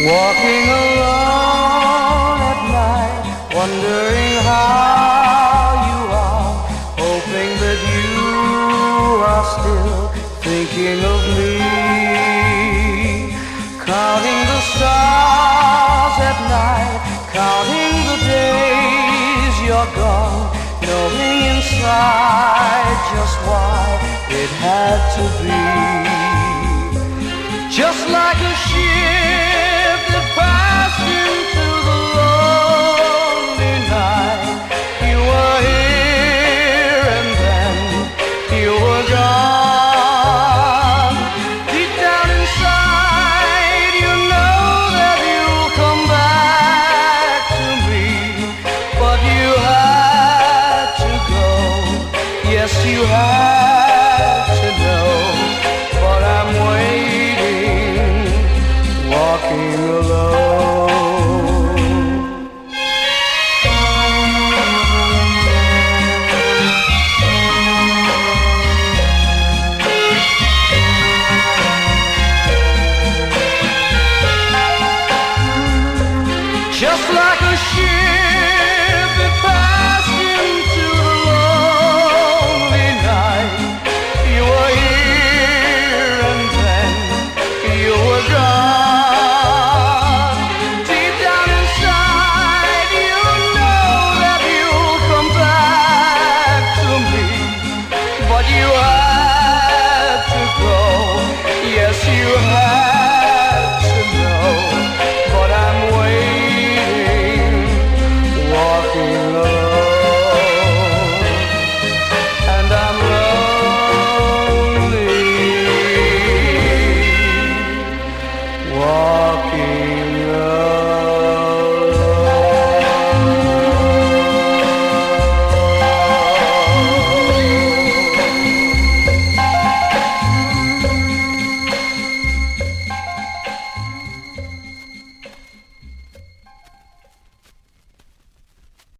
Walking alone at night, wondering how you are, hoping that you are still thinking of me. Counting the stars at night, counting the days you're gone, knowing inside just why it had to be. Just like a ship